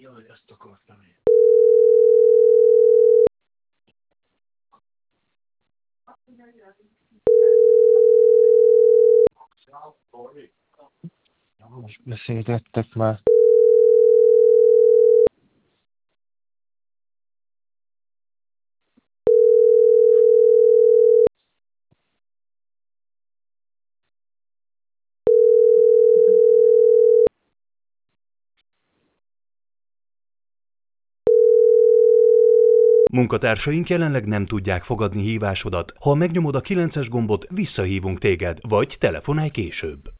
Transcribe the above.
Jaj, ezt akartam én. Most beszélgettek már. Munkatársaink jelenleg nem tudják fogadni hívásodat. Ha megnyomod a 9-es gombot, visszahívunk téged, vagy telefonálj később.